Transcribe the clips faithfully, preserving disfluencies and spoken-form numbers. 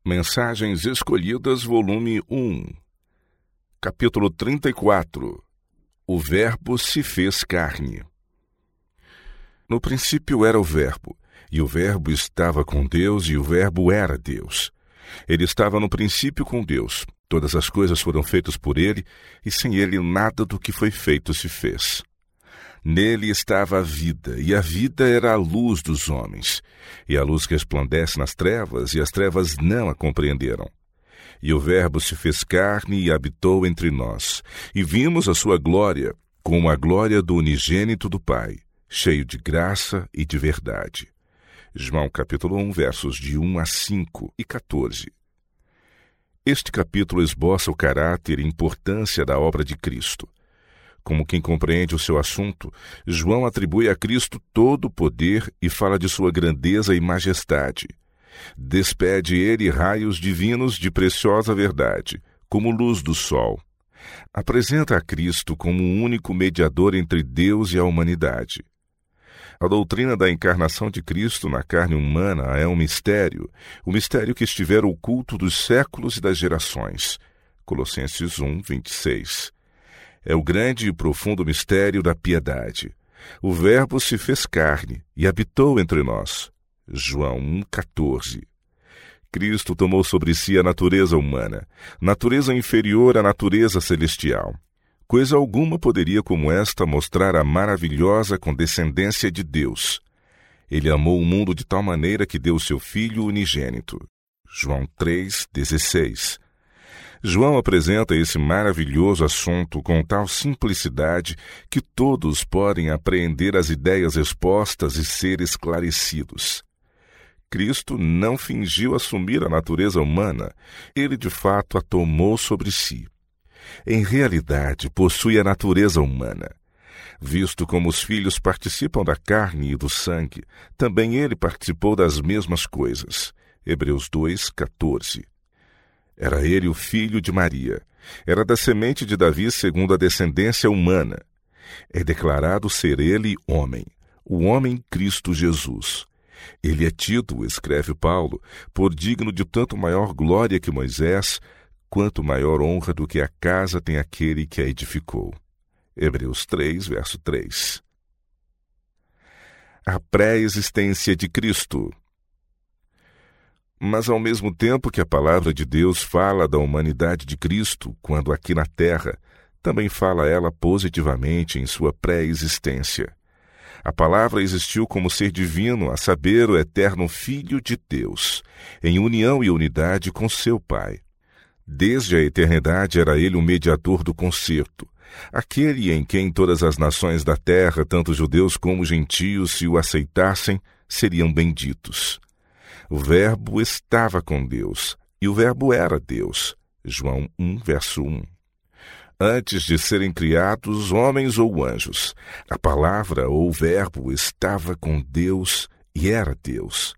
Mensagens Escolhidas, volume um, capítulo trinta e quatro. O Verbo se fez carne. No princípio era o Verbo, e o Verbo estava com Deus, e o Verbo era Deus. Ele estava no princípio com Deus. Todas as coisas foram feitas por ele, e sem ele nada do que foi feito se fez. Nele estava a vida, e a vida era a luz dos homens. E a luz resplandece nas trevas, e as trevas não a compreenderam. E o Verbo se fez carne e habitou entre nós, e vimos a sua glória, como a glória do unigênito do Pai, cheio de graça e de verdade. João capítulo um, versos de um a cinco e quatorze. Este capítulo esboça o caráter e importância da obra de Cristo. Como quem compreende o seu assunto, João atribui a Cristo todo o poder e fala de sua grandeza e majestade. Despede ele raios divinos de preciosa verdade, como luz do sol. Apresenta a Cristo como o único mediador entre Deus e a humanidade. A doutrina da encarnação de Cristo na carne humana é um mistério, o mistério que estiver oculto dos séculos e das gerações. Colossenses um, vinte e seis. É o grande e profundo mistério da piedade. O Verbo se fez carne e habitou entre nós. João um, quatorze. Cristo tomou sobre si a natureza humana, natureza inferior à natureza celestial. Coisa alguma poderia como esta mostrar a maravilhosa condescendência de Deus. Ele amou o mundo de tal maneira que deu seu Filho unigênito. João três, dezesseis. João apresenta esse maravilhoso assunto com tal simplicidade que todos podem apreender as ideias expostas e ser esclarecidos. Cristo não fingiu assumir a natureza humana, ele de fato a tomou sobre si. Em realidade, possui a natureza humana. Visto como os filhos participam da carne e do sangue, também ele participou das mesmas coisas. Hebreus dois, quatorze. Era ele o filho de Maria. Era da semente de Davi segundo a descendência humana. É declarado ser ele homem, o homem Cristo Jesus. Ele é tido, escreve Paulo, por digno de tanto maior glória que Moisés, quanto maior honra do que a casa tem aquele que a edificou. Hebreus três, verso três. A pré-existência de Cristo. Mas ao mesmo tempo que a palavra de Deus fala da humanidade de Cristo, quando aqui na terra, também fala ela positivamente em sua pré-existência. A palavra existiu como ser divino, a saber, o eterno Filho de Deus, em união e unidade com seu Pai. Desde a eternidade era ele o mediador do concerto, aquele em quem todas as nações da terra, tanto judeus como gentios, se o aceitassem, seriam benditos. O Verbo estava com Deus, e o Verbo era Deus. João um, verso um. Antes de serem criados homens ou anjos, a palavra ou o Verbo estava com Deus e era Deus.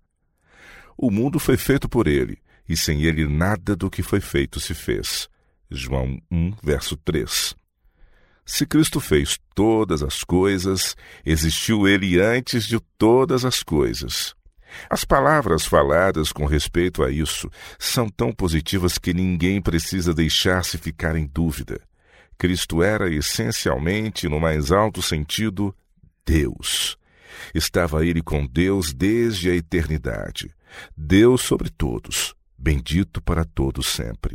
O mundo foi feito por ele, e sem ele nada do que foi feito se fez. João um, verso três. Se Cristo fez todas as coisas, existiu ele antes de todas as coisas. As palavras faladas com respeito a isso são tão positivas que ninguém precisa deixar-se ficar em dúvida. Cristo era essencialmente, no mais alto sentido, Deus. Estava ele com Deus desde a eternidade. Deus sobre todos, bendito para todos sempre.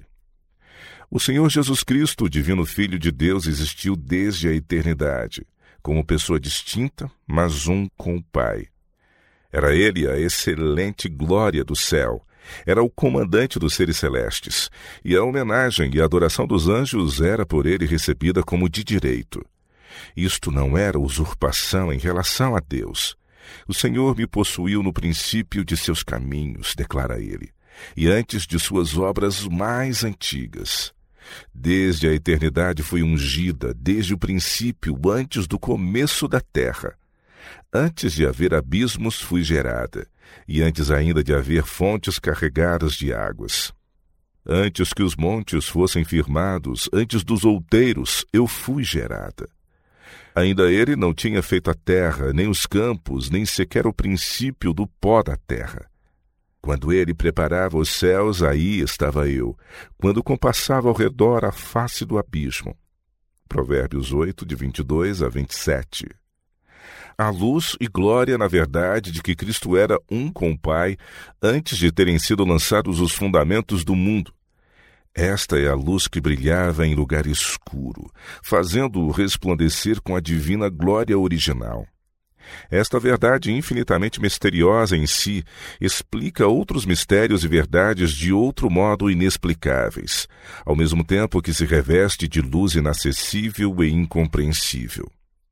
O Senhor Jesus Cristo, o divino Filho de Deus, existiu desde a eternidade, como pessoa distinta, mas um com o Pai. Era ele a excelente glória do céu. Era o comandante dos seres celestes, e a homenagem e a adoração dos anjos era por ele recebida como de direito. Isto não era usurpação em relação a Deus. O Senhor me possuiu no princípio de seus caminhos, declara ele, e antes de suas obras mais antigas. Desde a eternidade fui ungida, desde o princípio, antes do começo da terra. Antes de haver abismos fui gerada, e antes ainda de haver fontes carregadas de águas. Antes que os montes fossem firmados, antes dos outeiros, eu fui gerada. Ainda ele não tinha feito a terra, nem os campos, nem sequer o princípio do pó da terra. Quando ele preparava os céus, aí estava eu, quando compassava ao redor a face do abismo. Provérbios oito, de vinte e dois a vinte e sete. A luz e glória na verdade de que Cristo era um com o Pai antes de terem sido lançados os fundamentos do mundo. Esta é a luz que brilhava em lugar escuro, fazendo-o resplandecer com a divina glória original. Esta verdade infinitamente misteriosa em si explica outros mistérios e verdades de outro modo inexplicáveis, ao mesmo tempo que se reveste de luz inacessível e incompreensível.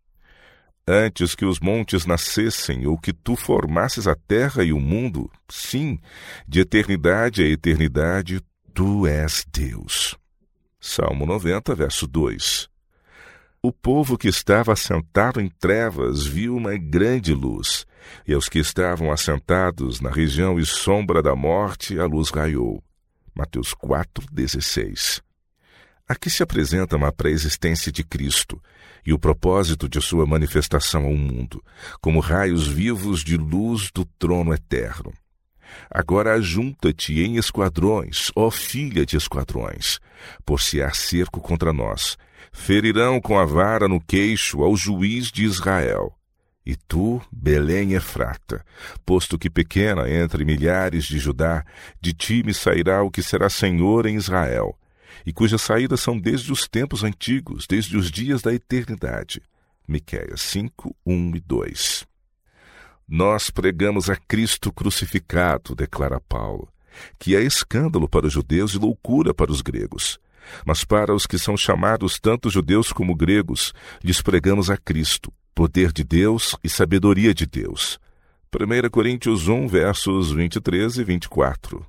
Antes que os montes nascessem ou que tu formasses a terra e o mundo, sim, de eternidade a eternidade, tu és Deus. Salmo noventa, verso dois. O povo que estava assentado em trevas viu uma grande luz, e aos que estavam assentados na região e sombra da morte, a luz raiou. Mateus quatro, dezesseis. Aqui se apresenta uma pré-existência de Cristo e o propósito de sua manifestação ao mundo, como raios vivos de luz do trono eterno. Agora ajunta-te em esquadrões, ó filha de esquadrões, por se há cerco contra nós. Ferirão com a vara no queixo ao juiz de Israel. E tu, Belém Efrata, posto que pequena entre milhares de Judá, de ti me sairá o que será senhor em Israel, e cujas saídas são desde os tempos antigos, desde os dias da eternidade. Miqueias cinco, um e dois. Nós pregamos a Cristo crucificado, declara Paulo, que é escândalo para os judeus e loucura para os gregos. Mas para os que são chamados tanto judeus como gregos, lhes pregamos a Cristo, poder de Deus e sabedoria de Deus. primeira Coríntios um, versos vinte e três e vinte e quatro.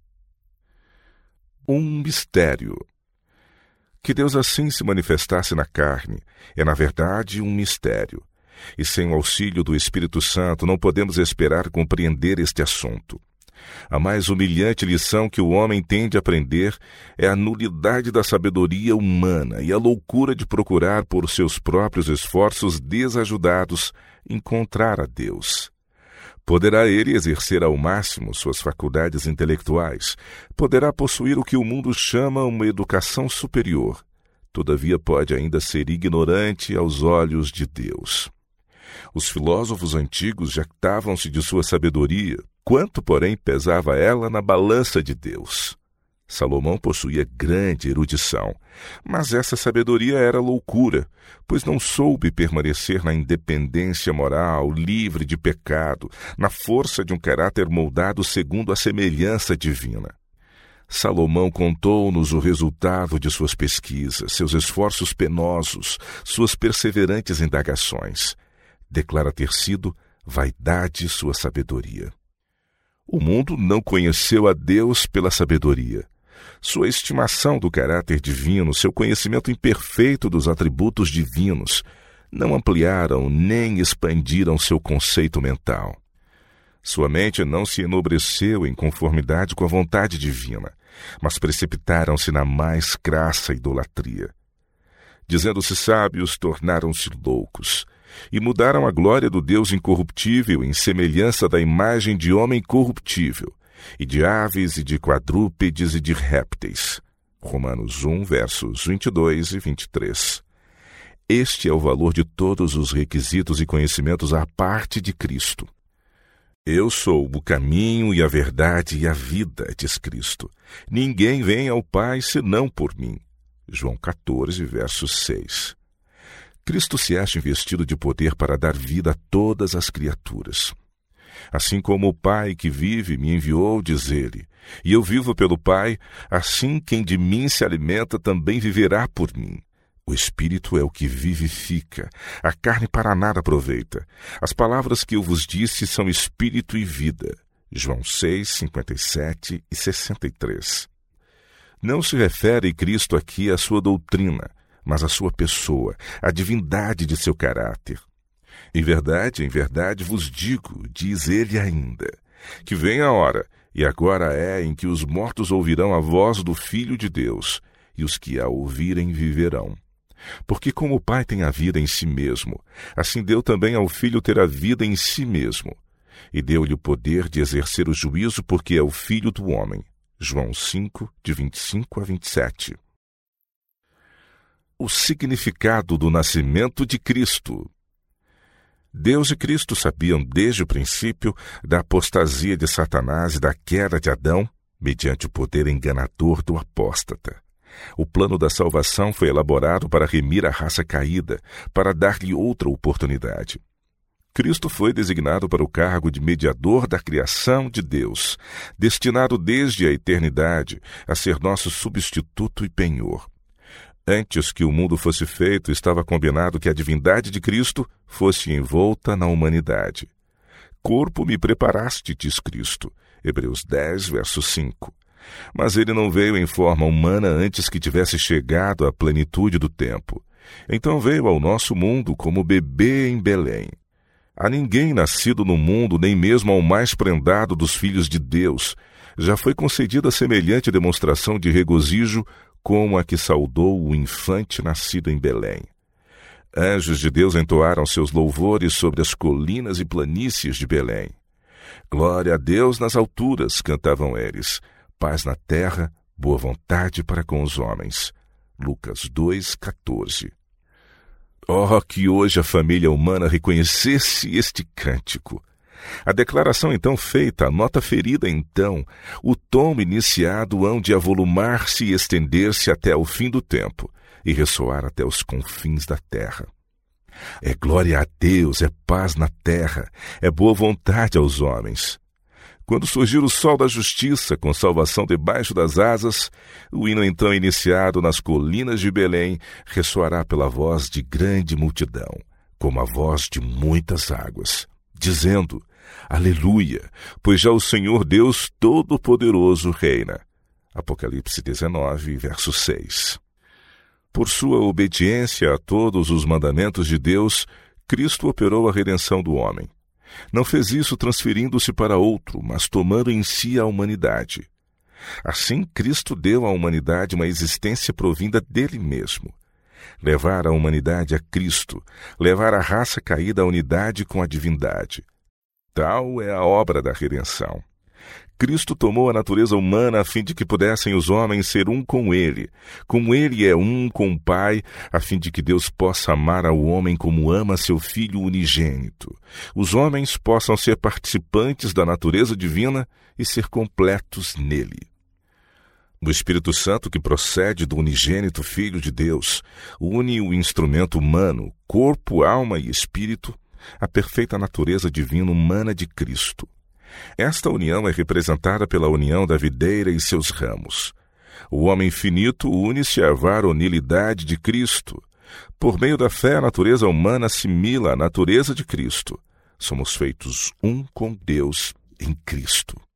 Um mistério. Que Deus assim se manifestasse na carne é, na verdade, um mistério. E sem o auxílio do Espírito Santo não podemos esperar compreender este assunto. A mais humilhante lição que o homem tem de aprender é a nulidade da sabedoria humana e a loucura de procurar, por seus próprios esforços desajudados, encontrar a Deus. Poderá ele exercer ao máximo suas faculdades intelectuais, poderá possuir o que o mundo chama uma educação superior, todavia pode ainda ser ignorante aos olhos de Deus. Os filósofos antigos jactavam-se de sua sabedoria, quanto, porém, pesava ela na balança de Deus. Salomão possuía grande erudição, mas essa sabedoria era loucura, pois não soube permanecer na independência moral, livre de pecado, na força de um caráter moldado segundo a semelhança divina. Salomão contou-nos o resultado de suas pesquisas, seus esforços penosos, suas perseverantes indagações. Declara ter sido vaidade sua sabedoria. O mundo não conheceu a Deus pela sabedoria. Sua estimação do caráter divino, seu conhecimento imperfeito dos atributos divinos, não ampliaram nem expandiram seu conceito mental. Sua mente não se enobreceu em conformidade com a vontade divina, mas precipitaram-se na mais crassa idolatria. Dizendo-se sábios, tornaram-se loucos, e mudaram a glória do Deus incorruptível em semelhança da imagem de homem corruptível, e de aves, e de quadrúpedes, e de répteis. Romanos um, versos vinte e dois e vinte e três. Este é o valor de todos os requisitos e conhecimentos à parte de Cristo. Eu sou o caminho e a verdade e a vida, diz Cristo. Ninguém vem ao Pai senão por mim. João quatorze, verso seis. Cristo se acha investido de poder para dar vida a todas as criaturas. Assim como o Pai que vive me enviou, diz ele, e eu vivo pelo Pai, assim quem de mim se alimenta também viverá por mim. O Espírito é o que vivifica, a carne para nada aproveita. As palavras que eu vos disse são Espírito e vida. João seis, cinquenta e sete e sessenta e três. Não se refere Cristo aqui à sua doutrina, mas à sua pessoa, à divindade de seu caráter. Em verdade, em verdade vos digo, diz ele ainda, que vem a hora, e agora é, em que os mortos ouvirão a voz do Filho de Deus, e os que a ouvirem viverão. Porque como o Pai tem a vida em si mesmo, assim deu também ao Filho ter a vida em si mesmo, e deu-lhe o poder de exercer o juízo porque é o Filho do homem. João cinco, de vinte e cinco a vinte e sete. O significado do nascimento de Cristo. Deus e Cristo sabiam desde o princípio da apostasia de Satanás e da queda de Adão, mediante o poder enganador do apóstata. O plano da salvação foi elaborado para remir a raça caída, para dar-lhe outra oportunidade. Cristo foi designado para o cargo de mediador da criação de Deus, destinado desde a eternidade a ser nosso substituto e penhor. Antes que o mundo fosse feito, estava combinado que a divindade de Cristo fosse envolta na humanidade. Corpo me preparaste, diz Cristo. Hebreus dez, verso cinco. Mas ele não veio em forma humana antes que tivesse chegado à plenitude do tempo. Então veio ao nosso mundo como bebê em Belém. A ninguém nascido no mundo, nem mesmo ao mais prendado dos filhos de Deus, já foi concedida semelhante demonstração de regozijo como a que saudou o infante nascido em Belém. Anjos de Deus entoaram seus louvores sobre as colinas e planícies de Belém. Glória a Deus nas alturas, cantavam eles. Paz na terra, boa vontade para com os homens. Lucas dois, catorze. Oh, que hoje a família humana reconhecesse este cântico! A declaração então feita, a nota ferida então, o tom iniciado hão de avolumar-se e estender-se até o fim do tempo e ressoar até os confins da terra. É glória a Deus, é paz na terra, é boa vontade aos homens. Quando surgir o sol da justiça, com salvação debaixo das asas, o hino então iniciado nas colinas de Belém ressoará pela voz de grande multidão, como a voz de muitas águas, dizendo: Aleluia, pois já o Senhor Deus Todo-Poderoso reina. Apocalipse dezenove, verso seis. Por sua obediência a todos os mandamentos de Deus, Cristo operou a redenção do homem. Não fez isso transferindo-se para outro, mas tomando em si a humanidade. Assim, Cristo deu à humanidade uma existência provinda dele mesmo. Levar a humanidade a Cristo, levar a raça caída à unidade com a divindade. Tal é a obra da redenção. Cristo tomou a natureza humana a fim de que pudessem os homens ser um com Ele, como Ele é um com o Pai, a fim de que Deus possa amar ao homem como ama seu Filho unigênito. Os homens possam ser participantes da natureza divina e ser completos nele. O Espírito Santo, que procede do unigênito Filho de Deus, une o instrumento humano, corpo, alma e espírito, à perfeita natureza divina humana de Cristo. Esta união é representada pela união da videira e seus ramos. O homem finito une-se à varonilidade de Cristo. Por meio da fé, a natureza humana assimila a natureza de Cristo. Somos feitos um com Deus em Cristo.